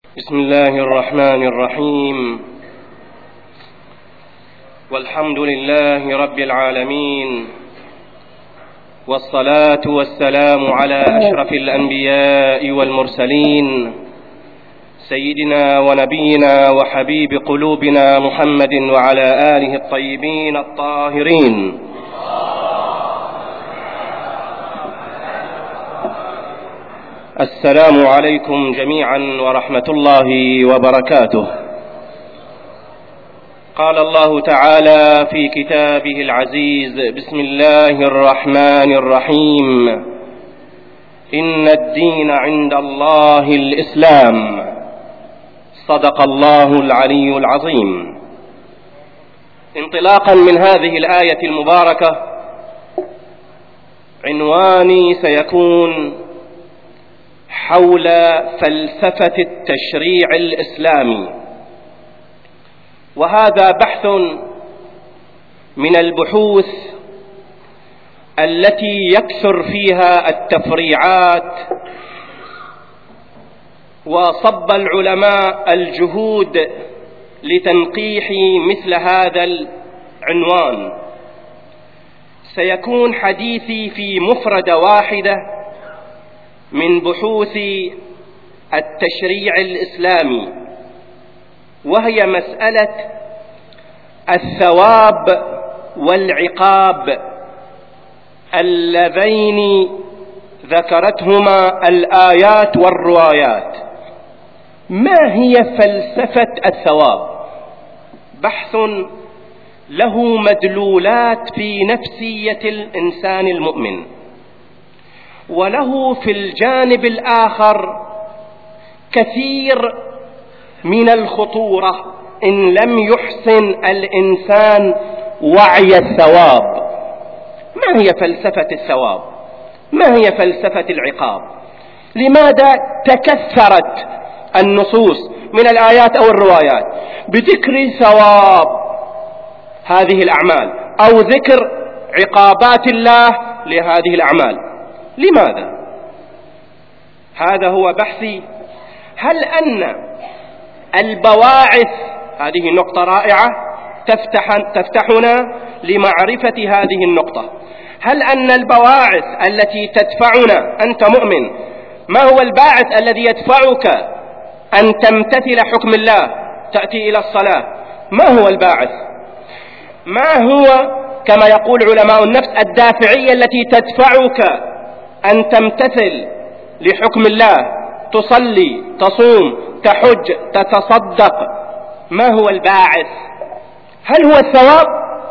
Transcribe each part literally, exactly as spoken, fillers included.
بسم الله الرحمن الرحيم. والحمد لله رب العالمين، والصلاة والسلام على أشرف الأنبياء والمرسلين، سيدنا ونبينا وحبيب قلوبنا محمد وعلى آله الطيبين الطاهرين. السلام عليكم جميعا ورحمة الله وبركاته. قال الله تعالى في كتابه العزيز: بسم الله الرحمن الرحيم. إن الدين عند الله الإسلام. صدق الله العلي العظيم. انطلاقا من هذه الآية المباركة، عنواني سيكون حول فلسفة التشريع الإسلامي، وهذا بحث من البحوث التي يكثر فيها التفريعات، وصب العلماء الجهود لتنقيح مثل هذا العنوان. سيكون حديثي في مفردة واحدة من بحوث التشريع الإسلامي، وهي مسألة الثواب والعقاب اللذين ذكرتهما الآيات والروايات. ما هي فلسفة الثواب؟ بحث له مدلولات في نفسية الإنسان المؤمن، وله في الجانب الآخر كثير من الخطورة إن لم يحسن الإنسان وعي الثواب. ما هي فلسفة الثواب؟ ما هي فلسفة العقاب؟ لماذا تكثرت النصوص من الآيات أو الروايات بذكر ثواب هذه الأعمال أو ذكر عقابات الله لهذه الأعمال؟ لماذا؟ هذا هو بحثي. هل أن البواعث، هذه نقطة رائعة تفتح تفتحنا لمعرفة هذه النقطة، هل أن البواعث التي تدفعنا، أنت مؤمن، ما هو الباعث الذي يدفعك أن تمتثل حكم الله، تأتي إلى الصلاة؟ ما هو الباعث؟ ما هو كما يقول علماء النفس الدافعية التي تدفعك أن تمتثل لحكم الله، تصلي، تصوم، تحج، تتصدق؟ ما هو الباعث؟ هل هو الثواب؟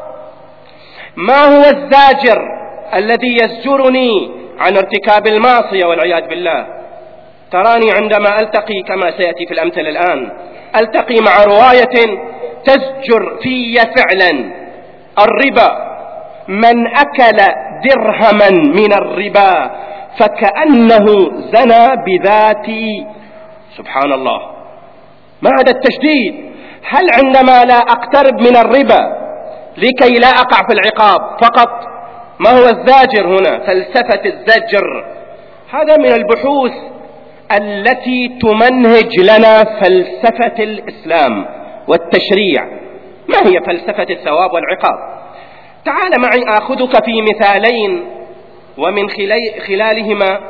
ما هو الزاجر الذي يزجرني عن ارتكاب المعصية والعياذ بالله؟ تراني عندما ألتقي كما سيأتي في الأمثلة الآن، ألتقي مع رواية تزجر في فعلا الربا: من أكل درهما من الربا فكأنه زنى بذاتي. سبحان الله، ما هذا التشديد؟ هل عندما لا أقترب من الربا لكي لا أقع في العقاب فقط؟ ما هو الزاجر هنا؟ فلسفة الزجر. هذا من البحوث التي تمنهج لنا فلسفة الإسلام والتشريع. ما هي فلسفة الثواب والعقاب؟ تعال معي آخذك في مثالين، ومن خلالهما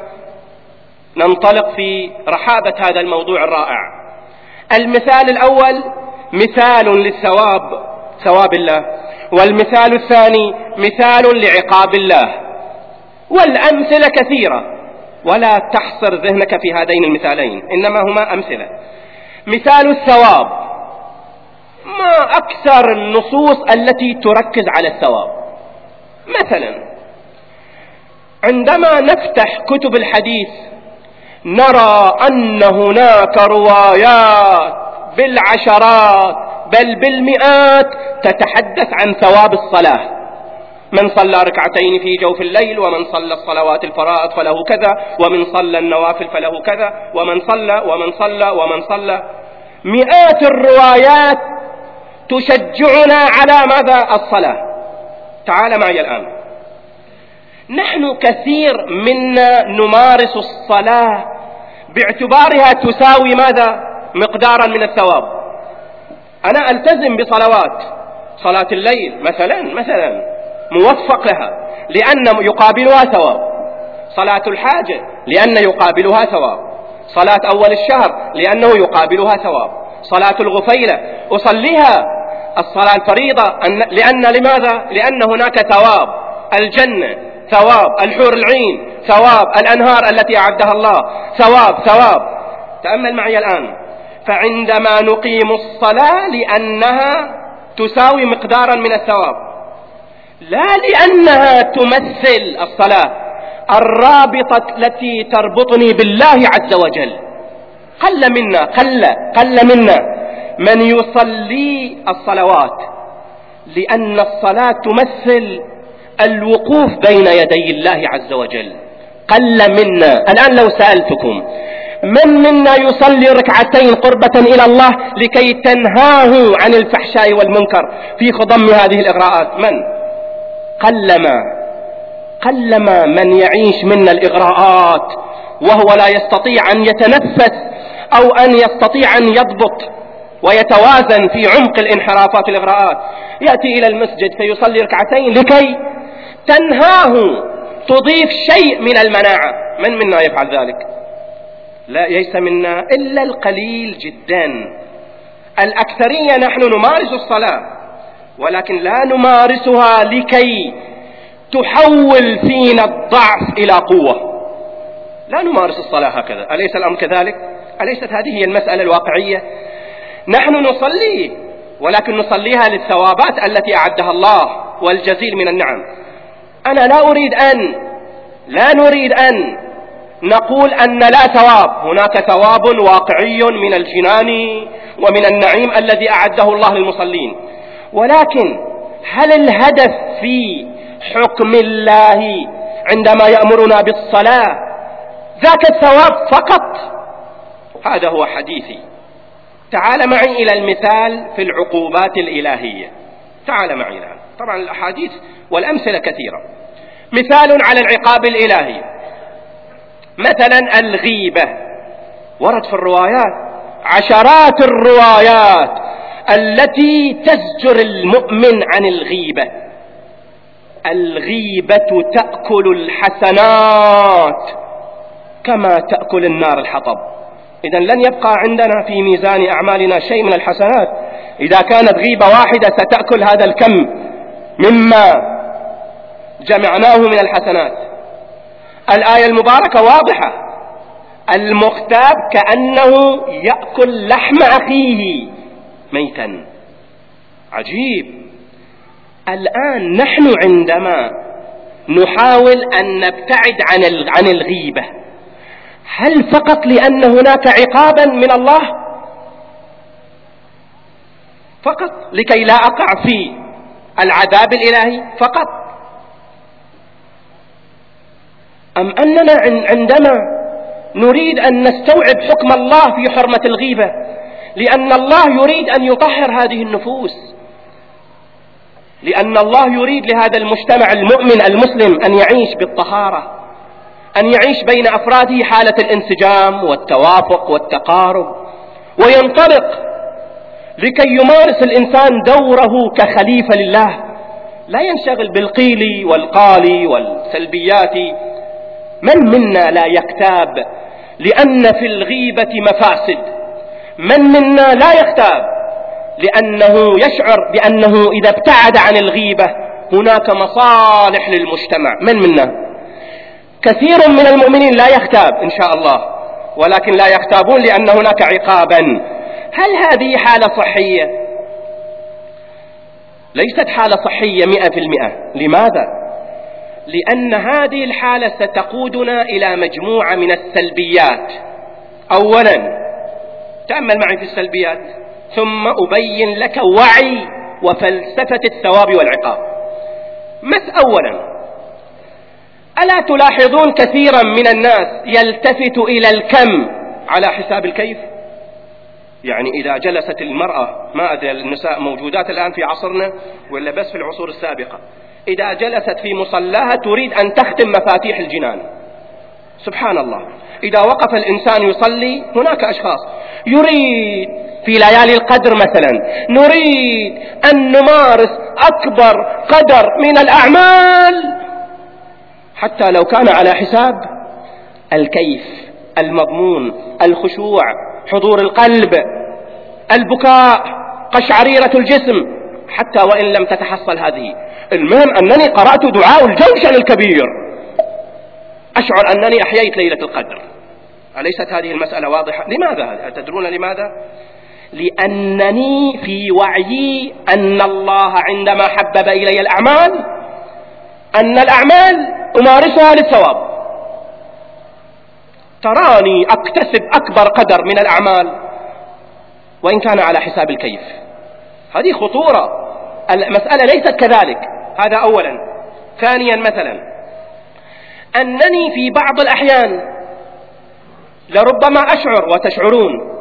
ننطلق في رحابة هذا الموضوع الرائع. المثال الأول مثال للثواب، ثواب الله، والمثال الثاني مثال لعقاب الله. والأمثلة كثيرة، ولا تحصر ذهنك في هذين المثالين، إنما هما أمثلة. مثال الثواب: ما أكثر النصوص التي تركز على الثواب. مثلا عندما نفتح كتب الحديث نرى أن هناك روايات بالعشرات بل بالمئات تتحدث عن ثواب الصلاة. من صلى ركعتين في جوف الليل، ومن صلى الصلوات الفرائض فله كذا، ومن صلى النوافل فله كذا، ومن صلى ومن صلى ومن صلى. مئات الروايات تشجعنا على ماذا؟ الصلاة. تعال معي الآن، نحن كثير منا نمارس الصلاة باعتبارها تساوي ماذا؟ مقدارا من الثواب. أنا ألتزم بصلوات، صلاة الليل مثلا مثلا موفق لها لأن يقابلها ثواب، صلاة الحاجة لأن يقابلها ثواب، صلاة أول الشهر لأنه يقابلها ثواب، صلاة الغفيلة أصليها الصلاة الفريضة لأن لماذا؟ لأن هناك ثواب الجنة، ثواب الحور العين، ثواب الأنهار التي أعدها الله، ثواب ثواب. تأمل معي الآن، فعندما نقيم الصلاة لأنها تساوي مقدارا من الثواب، لا لأنها تمثل الصلاة الرابطة التي تربطني بالله عز وجل. قل منا قل قل منا من يصلي الصلوات لأن الصلاة تمثل الوقوف بين يدي الله عز وجل. قل منا. الآن لو سألتكم من منا يصلي ركعتين قربة إلى الله لكي تنهاه عن الفحشاء والمنكر في خضم هذه الإغراءات؟ من؟ قلما قلما من يعيش منا الإغراءات وهو لا يستطيع أن يتنفس أو أن يستطيع أن يضبط ويتوازن في عمق الانحرافات الإغراءات، يأتي إلى المسجد فيصلي ركعتين لكي تنهاه، تضيف شيء من المناعة. من منا يفعل ذلك؟ لا، ليس منا إلا القليل جدا. الأكثرية نحن نمارس الصلاة ولكن لا نمارسها لكي تحول فينا الضعف إلى قوة. لا نمارس الصلاة هكذا. أليس الأمر كذلك؟ أليست هذه هي المسألة الواقعية؟ نحن نصلي ولكن نصليها للثوابات التي أعدها الله والجزيل من النعم. أنا لا أريد أن لا نريد أن نقول أن لا ثواب، هناك ثواب واقعي من الجنان ومن النعيم الذي أعده الله للمصلين، ولكن هل الهدف في حكم الله عندما يأمرنا بالصلاة ذاك الثواب فقط؟ هذا هو حديثي. تعال معي إلى المثال في العقوبات الإلهية. تعال معي الآن، طبعا الأحاديث والأمثلة كثيرة. مثال على العقاب الإلهي، مثلا الغيبة. ورد في الروايات عشرات الروايات التي تزجر المؤمن عن الغيبة. الغيبة تأكل الحسنات كما تأكل النار الحطب. إذن لن يبقى عندنا في ميزان أعمالنا شيء من الحسنات. إذا كانت غيبة واحدة ستأكل هذا الكم مما جمعناه من الحسنات. الآية المباركة واضحة، المغتاب كأنه يأكل لحم أخيه ميتا. عجيب. الآن نحن عندما نحاول أن نبتعد عن الغيبة، هل فقط لأن هناك عقابا من الله فقط لكي لا أقع في العذاب الإلهي فقط، أم أننا عندما نريد أن نستوعب حكم الله في حرمة الغيبة لأن الله يريد أن يطهر هذه النفوس، لأن الله يريد لهذا المجتمع المؤمن المسلم أن يعيش بالطهارة، أن يعيش بين أفراده حالة الانسجام والتوافق والتقارب، وينطلق لكي يمارس الإنسان دوره كخليفة لله، لا ينشغل بالقيل والقال والسلبيات. من منا لا يغتاب لأن في الغيبة مفاسد؟ من منا لا يغتاب لأنه يشعر بأنه إذا ابتعد عن الغيبة هناك مصالح للمجتمع؟ من منا؟ كثير من المؤمنين لا يغتاب إن شاء الله، ولكن لا يغتابون لأن هناك عقابا. هل هذه حالة صحية؟ ليست حالة صحية مئة في المئة. لماذا؟ لأن هذه الحالة ستقودنا إلى مجموعة من السلبيات. أولا، تأمل معي في السلبيات ثم أبين لك وعي وفلسفة الثواب والعقاب. مس أولا، ألا تلاحظون كثيرا من الناس يلتفت إلى الكم على حساب الكيف؟ يعني إذا جلست المرأة، ما أدري النساء موجودات الآن في عصرنا ولا بس في العصور السابقة، إذا جلست في مصلاها تريد أن تختم مفاتيح الجنان، سبحان الله، إذا وقف الإنسان يصلي هناك أشخاص يريد في ليالي القدر مثلا نريد أن نمارس أكبر قدر من الأعمال حتى لو كان على حساب الكيف، المضمون، الخشوع، حضور القلب، البكاء، قشعريرة الجسم، حتى وإن لم تتحصل هذه. المهم أنني قرأت دعاء الجوشن الكبير أشعر أنني أحييت ليلة القدر. أليست هذه المسألة واضحة؟ لماذا؟ تدرون لماذا؟ لأنني في وعيي أن الله عندما حبب إلي الأعمال أن الأعمال أمارسها للثواب. تراني أكتسب أكبر قدر من الأعمال وإن كان على حساب الكيف. هذه خطورة المسألة، ليست كذلك. هذا أولا. ثانيا مثلا أنني في بعض الأحيان لربما أشعر وتشعرون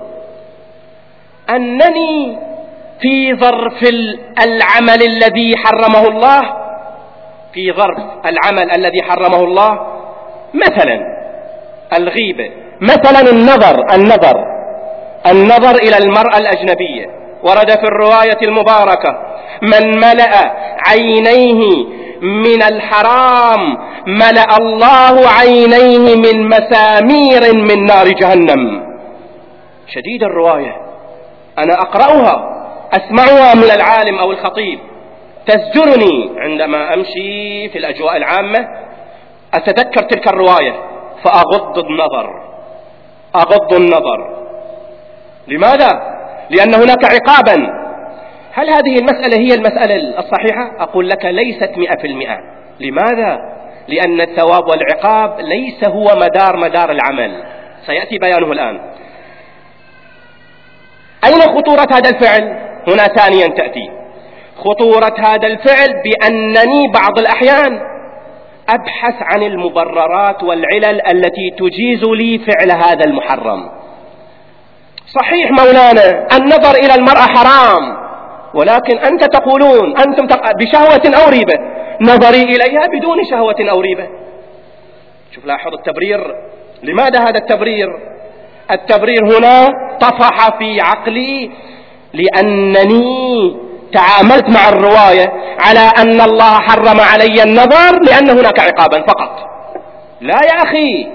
أنني في ظرف العمل الذي حرمه الله، في ظرف العمل الذي حرمه الله، مثلا الغيبة، مثلا النظر النظر النظر إلى المرأة الأجنبية. ورد في الرواية المباركة: من ملأ عينيه من الحرام ملأ الله عينيه من مسامير من نار جهنم. شديد الرواية، أنا أقرأها أسمعها من العالم أو الخطيب تزجرني عندما أمشي في الأجواء العامة، أتذكر تلك الرواية فأغض النظر أغض النظر. لماذا؟ لأن هناك عقابا. هل هذه المسألة هي المسألة الصحيحة؟ أقول لك ليست مئة في المئة. لماذا؟ لأن الثواب والعقاب ليس هو مدار مدار العمل، سيأتي بيانه الآن. أين خطورة هذا الفعل؟ هنا ثانيا تأتي خطورة هذا الفعل بأنني بعض الأحيان أبحث عن المبررات والعلل التي تجيز لي فعل هذا المحرم. صحيح مولانا النظر إلى المرأة حرام، ولكن أنت تقولون أنتم بشهوة أو ريبة، نظري إليها بدون شهوة أو ريبة. شوف لاحظ التبرير. لماذا هذا التبرير؟ التبرير هنا طفح في عقلي لأنني تعاملت مع الرواية على أن الله حرم علي النظر لأن هناك عقابا فقط. لا يا أخي،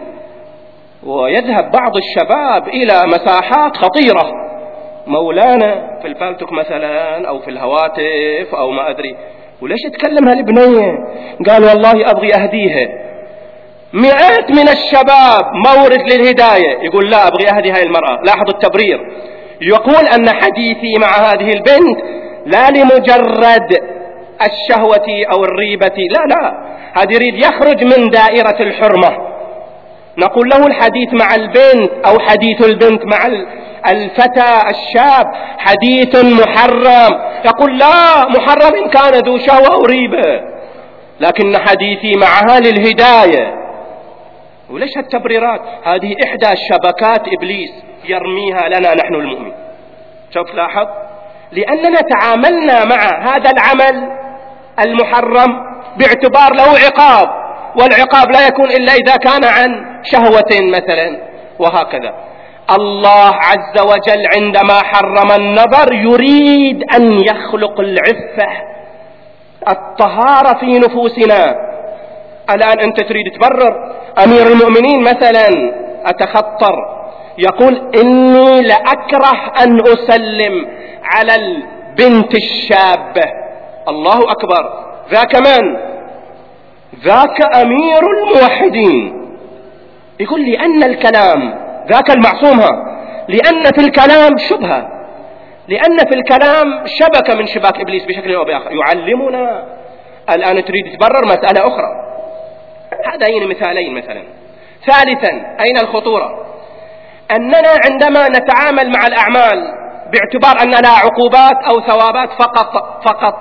ويذهب بعض الشباب إلى مساحات خطيرة، مولانا في الفالتوك مثلا أو في الهواتف أو ما أدري، وليش تكلمها البنية؟ قال والله أبغي أهديها. مئات من الشباب مورد للهداية يقول لا أبغي أهدي هاي المرأة. لاحظ التبرير، يقول أن حديثي مع هذه البنت لا لمجرد الشهوة أو الريبة، لا لا، هذا يريد يخرج من دائرة الحرمة. نقول له الحديث مع البنت أو حديث البنت مع الفتى الشاب حديث محرم. يقول لا، محرم إن كان ذو شهوة وريبة، لكن حديثي معها للهداية. وليش هالتبريرات؟ هذه إحدى شبكات إبليس يرميها لنا نحن المؤمن. شوف لاحظ، لأننا تعاملنا مع هذا العمل المحرم باعتبار له عقاب، والعقاب لا يكون إلا إذا كان عن شهوة مثلا، وهكذا. الله عز وجل عندما حرم النظر يريد أن يخلق العفة، الطهارة في نفوسنا. الآن أنت تريد تبرر. أمير المؤمنين مثلا أتخطر يقول إني لأكره أن أسلم على البنت الشابة. الله أكبر، ذاك من؟ ذاك أمير الموحدين. يقول لي أن الكلام ذاك المعصومها، لأن في الكلام شبهة، لأن في الكلام شبكة من شباك إبليس بشكل أو بآخر يعلمنا. الآن تريد تبرر مسألة أخرى. هذين مثالين مثلا. ثالثا، أين الخطورة؟ أننا عندما نتعامل مع الأعمال باعتبار أن لها عقوبات أو ثوابات فقط فقط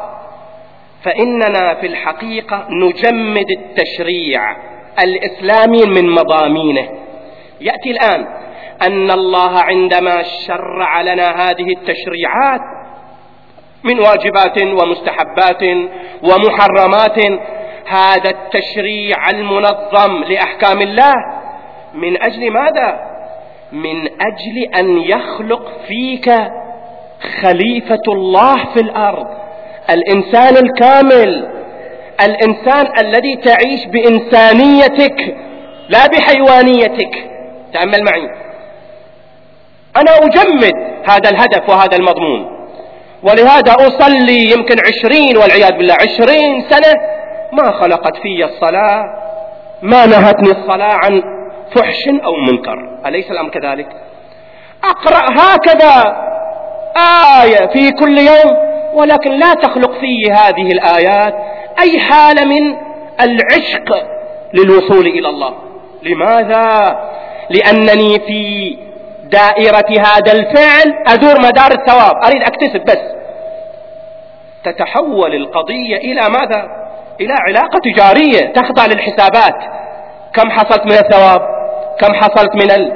فإننا في الحقيقة نجمد التشريع الإسلامي من مضامينه. يأتي الآن أن الله عندما شرع لنا هذه التشريعات من واجبات ومستحبات ومحرمات، هذا التشريع المنظم لأحكام الله من أجل ماذا؟ من أجل أن يخلق فيك خليفة الله في الأرض، الإنسان الكامل، الإنسان الذي تعيش بإنسانيتك لا بحيوانيتك. تأمل معي، أنا أجمد هذا الهدف وهذا المضمون، ولهذا أصلي يمكن عشرين والعياذ بالله عشرين سنة ما خلقت في الصلاة، ما نهتني الصلاة عن فحش أو منكر، أليس الأمر كذلك؟ أقرأ هكذا آية في كل يوم، ولكن لا تخلق في هذه الآيات أي حالة من العشق للوصول إلى الله. لماذا؟ لأنني في دائرة هذا الفعل أدور مدار الثواب، أريد أكتسب بس. تتحول القضية إلى ماذا؟ إلى علاقة تجارية تخضع للحسابات، كم حصلت من الثواب، كم حصلت من ال...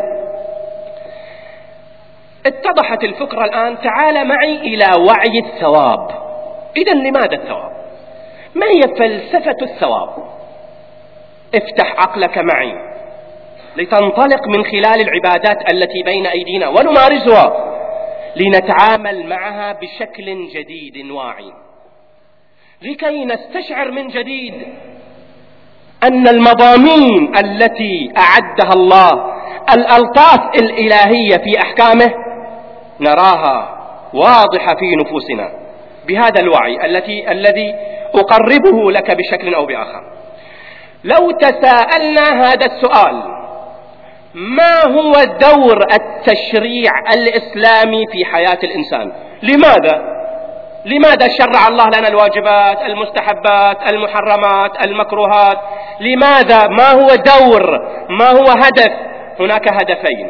اتضحت الفكرة الآن. تعال معي إلى وعي الثواب. إذن لماذا الثواب؟ ما هي فلسفة الثواب؟ افتح عقلك معي لتنطلق من خلال العبادات التي بين أيدينا ونمارسها لنتعامل معها بشكل جديد واعي، لكي نستشعر من جديد أن المضامين التي أعدها الله، الألطاف الإلهية في أحكامه، نراها واضحة في نفوسنا بهذا الوعي التي الذي أقربه لك بشكل أو بآخر. لو تساءلنا هذا السؤال: ما هو دور التشريع الإسلامي في حياة الإنسان؟ لماذا؟ لماذا شرع الله لنا الواجبات، المستحبات، المحرمات، المكروهات؟ لماذا؟ ما هو دور؟ ما هو هدف؟ هناك هدفين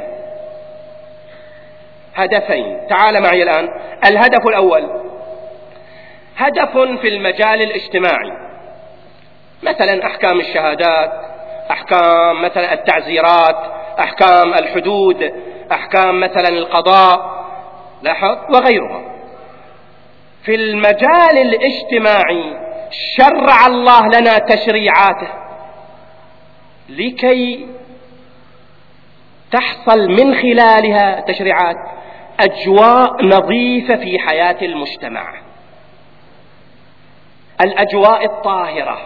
هدفين تعال معي الآن. الهدف الأول هدف في المجال الاجتماعي، مثلا أحكام الشهادات، أحكام مثلا التعزيرات، أحكام الحدود، أحكام مثلا القضاء، لاحظ، وغيرها. في المجال الاجتماعي شرع الله لنا تشريعاته لكي تحصل من خلالها تشريعات أجواء نظيفة في حياة المجتمع، الأجواء الطاهرة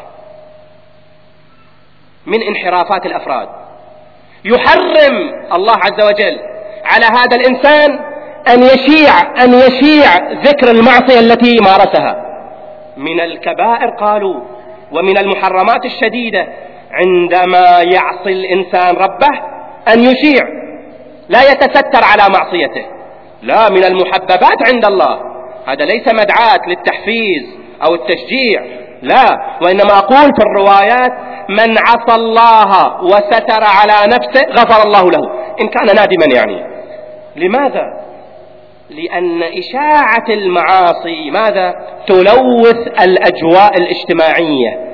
من انحرافات الأفراد. يحرم الله عز وجل على هذا الإنسان أن يشيع أن يشيع ذكر المعصية التي مارسها من الكبائر، قالوا، ومن المحرمات الشديدة عندما يعصي الإنسان ربه أن يشيع، لا يتستر على معصيته. لا، من المحببات عند الله. هذا ليس مدعاة للتحفيز أو التشجيع، لا، وإنما أقول في الروايات: من عصى الله وستر على نفسه غفر الله له، إن كان نادما يعني. لماذا؟ لأن إشاعة المعاصي ماذا؟ تلوث الأجواء الاجتماعية،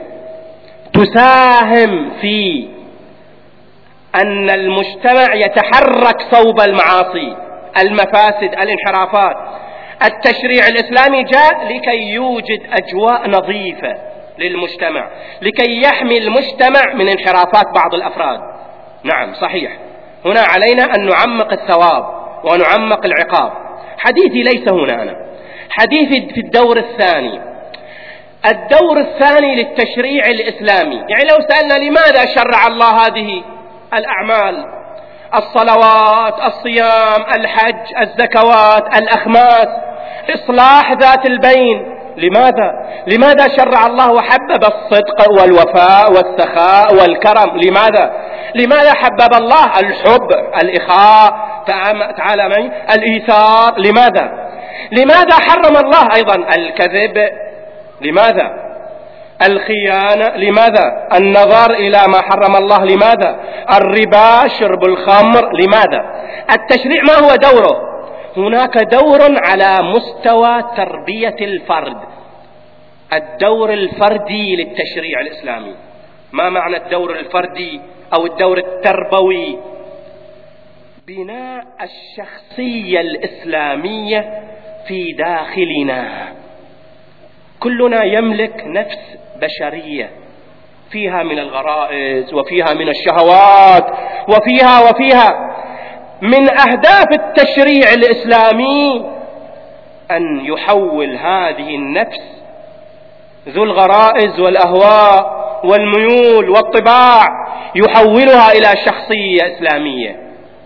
تساهم في أن المجتمع يتحرك صوب المعاصي، المفاسد، الانحرافات. التشريع الإسلامي جاء لكي يوجد أجواء نظيفة للمجتمع، لكي يحمي المجتمع من انحرافات بعض الأفراد. نعم صحيح، هنا علينا أن نعمق الثواب ونعمق العقاب. حديثي ليس هنا، أنا حديثي في الدور الثاني. الدور الثاني للتشريع الإسلامي، يعني لو سألنا لماذا شرع الله هذه الأعمال، الصلوات، الصيام، الحج، الزكوات، الأخماس، إصلاح ذات البين، لماذا؟ لماذا شرع الله وحبب الصدق والوفاء والسخاء والكرم؟ لماذا؟ لماذا حبب الله الحب، الإخاء، تعالى معي، الإيثار؟ لماذا؟ لماذا حرم الله أيضا الكذب؟ لماذا؟ الخيانة؟ لماذا؟ النظر إلى ما حرم الله؟ لماذا؟ الربا، شرب الخمر؟ لماذا؟ التشريع ما هو دوره؟ هناك دور على مستوى تربية الفرد، الدور الفردي للتشريع الإسلامي. ما معنى الدور الفردي أو الدور التربوي؟ بناء الشخصية الإسلامية في داخلنا. كلنا يملك نفس بشرية فيها من الغرائز وفيها من الشهوات وفيها وفيها. من أهداف التشريع الإسلامي أن يحول هذه النفس ذو الغرائز والأهواء والميول والطباع، يحولها إلى شخصية إسلامية،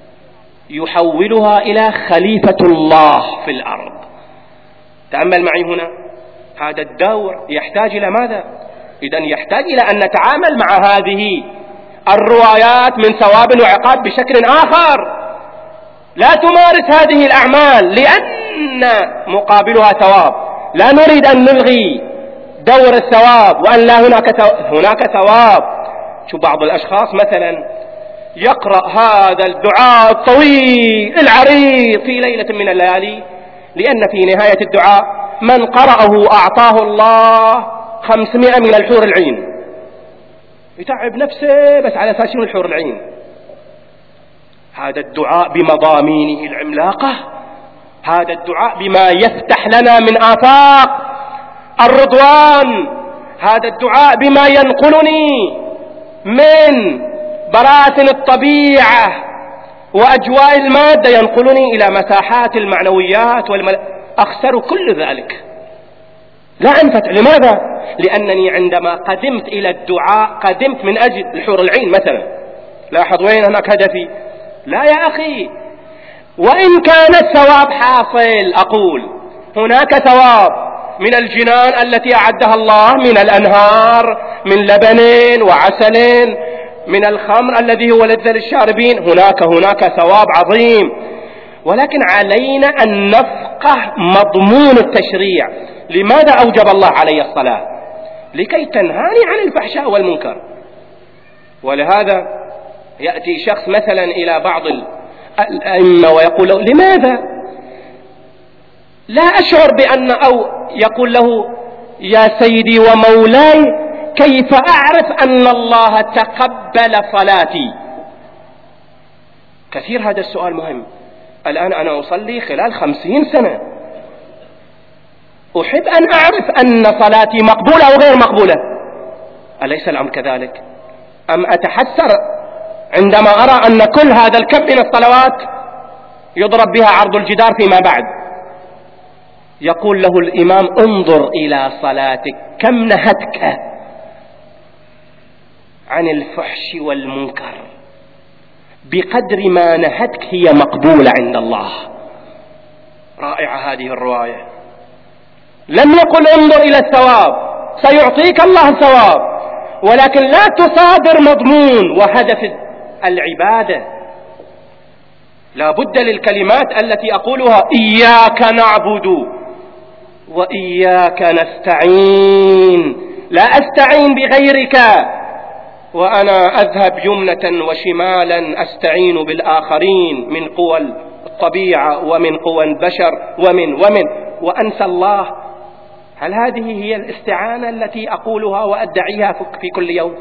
يحولها إلى خليفة الله في الأرض. تأمل معي هنا، هذا الدور يحتاج إلى ماذا؟ إذن يحتاج إلى أن نتعامل مع هذه الروايات من ثواب وعقاب بشكل آخر. لا تمارس هذه الأعمال لأن مقابلها ثواب، لا نريد أن نلغي دور الثواب وأن لا هناك هناك ثواب. شو بعض الأشخاص مثلا يقرأ هذا الدعاء الطويل العريض في ليلة من الليالي، لأن في نهاية الدعاء من قرأه أعطاه الله خمسمائة من الحور العين، يتعب نفسه بس على أساس الحور العين. هذا الدعاء بمضامينه العملاقة، هذا الدعاء بما يفتح لنا من آفاق الرضوان، هذا الدعاء بما ينقلني من براثن الطبيعة وأجواء المادة، ينقلني إلى مساحات المعنويات والمل... أخسر كل ذلك، لا أنفتح. لماذا؟ لأنني عندما قدمت إلى الدعاء قدمت من أجل الحور العين مثلا. لاحظ وين هناك هدفي. لا يا أخي، وإن كان الثواب حاصل، أقول هناك ثواب من الجنان التي أعدها الله، من الأنهار، من لبن وعسل، من الخمر الذي هو لذة للشاربين، هناك هناك ثواب عظيم. ولكن علينا أن نفقه مضمون التشريع. لماذا أوجب الله علي الصلاة؟ لكي تنهاني عن الفحشاء والمنكر. ولهذا يأتي شخص مثلا إلى بعض الأئمة ويقول له لماذا لا أشعر بأن، أو يقول له يا سيدي ومولاي كيف أعرف أن الله تقبل صلاتي؟ كثير هذا السؤال مهم. الآن أنا أصلي خلال خمسين سنة، أحب أن أعرف أن صلاتي مقبولة أو غير مقبولة. أليس الأمر كذلك؟ أم أتحسر عندما أرى أن كل هذا الكم من الصلوات يضرب بها عرض الجدار فيما بعد؟ يقول له الإمام انظر إلى صلاتك كم نهتك عن الفحش والمنكر، بقدر ما نهتك هي مقبولة عند الله. رائعة هذه الرواية. لم يقل انظر إلى الثواب، سيعطيك الله ثواب، ولكن لا تصادر مضمون وهدف العبادة. لا بد للكلمات التي أقولها إياك نعبد وإياك نستعين، لا أستعين بغيرك وأنا أذهب يمنة وشمالا أستعين بالآخرين من قوى الطبيعة ومن قوى البشر ومن ومن وأنسى الله. هل هذه هي الاستعانة التي أقولها وأدعيها في كل يوم؟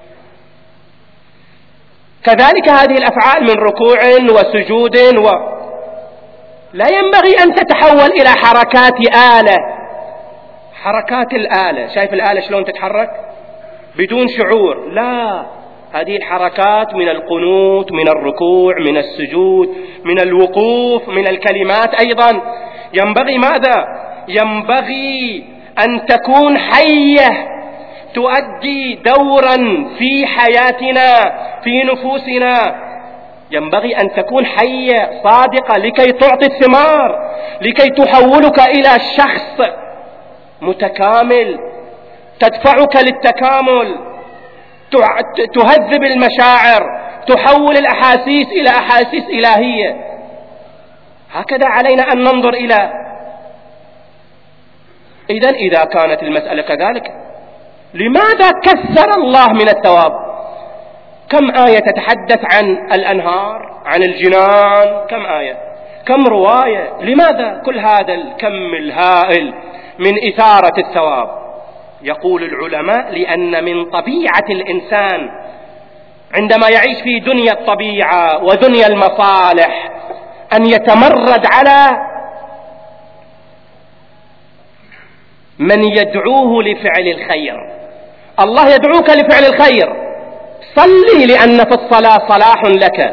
كذلك هذه الأفعال من ركوع وسجود و... لا ينبغي أن تتحول إلى حركات آلة. حركات الآلة، شايف الآلة شلون تتحرك بدون شعور؟ لا، هذه الحركات من القنوت، من الركوع، من السجود، من الوقوف، من الكلمات أيضا ينبغي ماذا؟ ينبغي أن تكون حية تؤدي دورا في حياتنا في نفوسنا. ينبغي أن تكون حية صادقة لكي تعطي الثمار، لكي تحولك إلى شخص متكامل، تدفعك للتكامل، تهذب المشاعر، تحول الأحاسيس إلى أحاسيس إلهية. هكذا علينا أن ننظر إلى. إذن إذا كانت المسألة كذلك، لماذا كثر الله من الثواب؟ كم آية تتحدث عن الأنهار، عن الجنان، كم آية، كم رواية. لماذا كل هذا الكم الهائل من إثارة الثواب؟ يقول العلماء لأن من طبيعة الإنسان عندما يعيش في دنيا الطبيعة ودنيا المصالح أن يتمرد على من يدعوه لفعل الخير. الله يدعوك لفعل الخير، صلي لأن في الصلاة صلاح لك،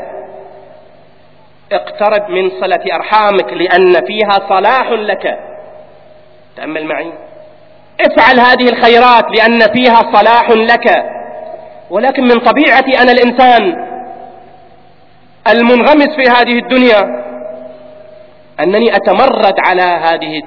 اقترب من صلة أرحامك لأن فيها صلاح لك، تأمل معي، افعل هذه الخيرات لأن فيها صلاح لك. ولكن من طبيعتي أنا الإنسان المنغمس في هذه الدنيا أنني أتمرد على هذه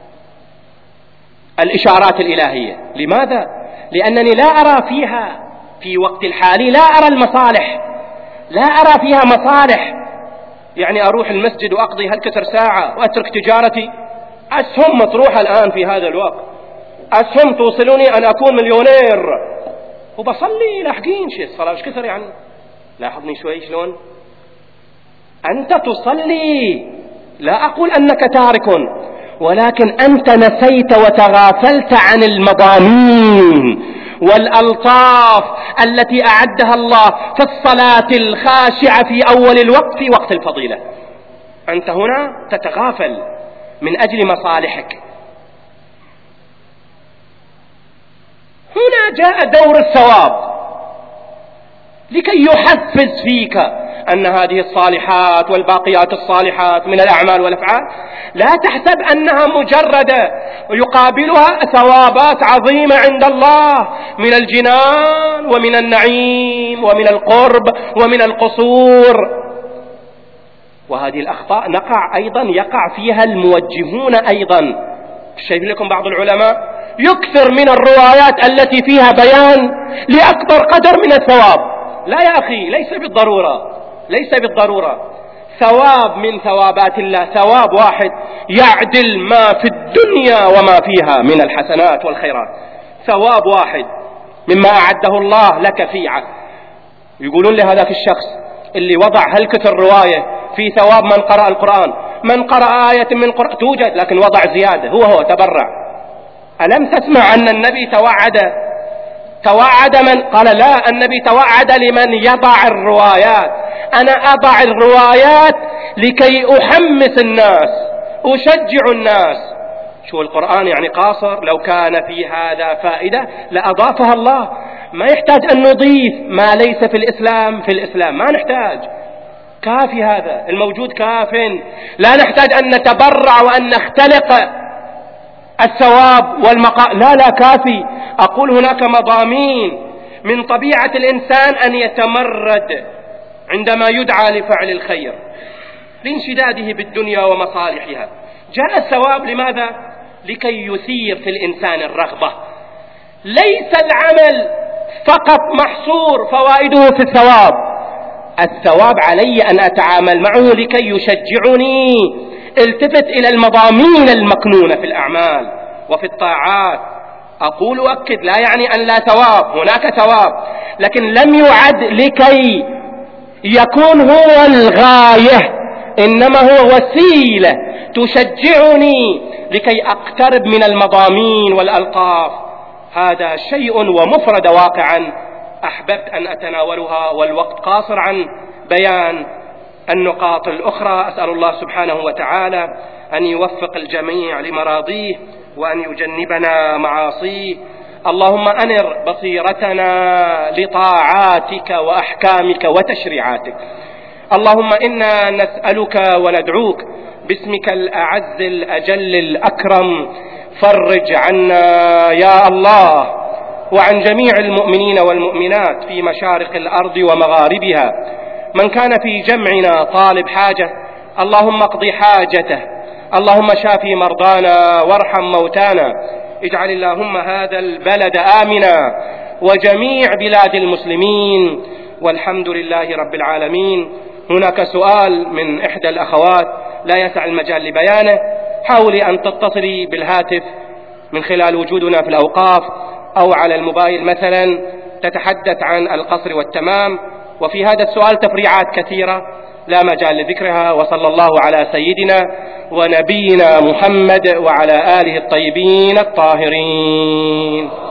الإشارات الإلهية. لماذا؟ لأنني لا أرى فيها في وقت الحالي، لا أرى المصالح، لا أرى فيها مصالح. يعني أروح المسجد وأقضي هالكثر ساعة وأترك تجارتي، أسهم مطروحة الآن في هذا الوقت، أسهم توصلوني أن أكون مليونير، وبصلي لاحقين شيء الصلاة مش كثر. يعني لاحظني شوي شلون أنت تصلي، لا أقول أنك تارك، ولكن أنت نسيت وتغافلت عن المضامين والألطاف التي أعدها الله في الصلاة الخاشعة في أول الوقت في وقت الفضيلة. أنت هنا تتغافل من أجل مصالحك. هنا جاء دور الثواب لكي يحفز فيك أن هذه الصالحات والباقيات الصالحات من الأعمال والأفعال لا تحسب أنها مجرد يقابلها ثوابات عظيمة عند الله من الجنان ومن النعيم ومن القرب ومن القصور. وهذه الأخطاء نقع أيضا يقع فيها الموجهون أيضا. شايف لكم بعض العلماء يكثر من الروايات التي فيها بيان لأكبر قدر من الثواب. لا يا أخي، ليس بالضرورة، ليس بالضرورة. ثواب من ثوابات الله، ثواب واحد يعدل ما في الدنيا وما فيها من الحسنات والخيرات، ثواب واحد مما أعده الله لك فيه. يقولون لهذاك الشخص اللي وضع هالكثر رواية في ثواب من قرأ القرآن، من قرأ آية من القرآن توجد، لكن وضع زيادة، هو هو تبرع. ألم تسمع أن النبي توعد توعد من قال لا، النبي توعد لمن يضع الروايات. أنا أضع الروايات لكي أحمس الناس، أشجع الناس. شو القرآن يعني قاصر؟ لو كان في هذا فائدة لأضافها الله. ما يحتاج أن نضيف ما ليس في الإسلام في الإسلام، ما نحتاج، كافي هذا الموجود كاف. لا نحتاج أن نتبرع وأن نختلق الثواب والمقام، لا لا كافي. أقول هناك مضامين من طبيعة الإنسان أن يتمرد عندما يدعى لفعل الخير لانشداده بالدنيا ومصالحها. جاء الثواب لماذا؟ لكي يثير في الإنسان الرغبة. ليس العمل فقط محصور فوائده في الثواب، الثواب علي أن أتعامل معه لكي يشجعني. التفت إلى المضامين المكنونة في الأعمال وفي الطاعات. أقول وأكد، لا يعني أن لا ثواب، هناك ثواب، لكن لم يعد لكي يكون هو الغاية، إنما هو وسيلة تشجعني لكي أقترب من المضامين والألطاف. هذا شيء ومفرد واقعا أحببت أن أتناولها، والوقت قاصر عن بيان النقاط الأخرى. أسأل الله سبحانه وتعالى أن يوفق الجميع لمراضيه وأن يجنبنا معاصيه. اللهم أنر بصيرتنا لطاعاتك وأحكامك وتشريعاتك. اللهم إنا نسألك وندعوك باسمك الأعز الأجل الأكرم، فرج عنا يا الله وعن جميع المؤمنين والمؤمنات في مشارق الأرض ومغاربها. من كان في جمعنا طالب حاجة اللهم اقض حاجته، اللهم شافي مرضانا وارحم موتانا. اجعل اللهم هذا البلد آمنا وجميع بلاد المسلمين، والحمد لله رب العالمين. هناك سؤال من إحدى الأخوات لا يسع المجال لبيانه، حاولي أن تتصلي بالهاتف من خلال وجودنا في الأوقاف أو على الموبايل مثلا، تتحدث عن القصر والتمام، وفي هذا السؤال تفريعات كثيرة لا مجال لذكرها. وصلى الله على سيدنا ونبينا محمد وعلى آله الطيبين الطاهرين.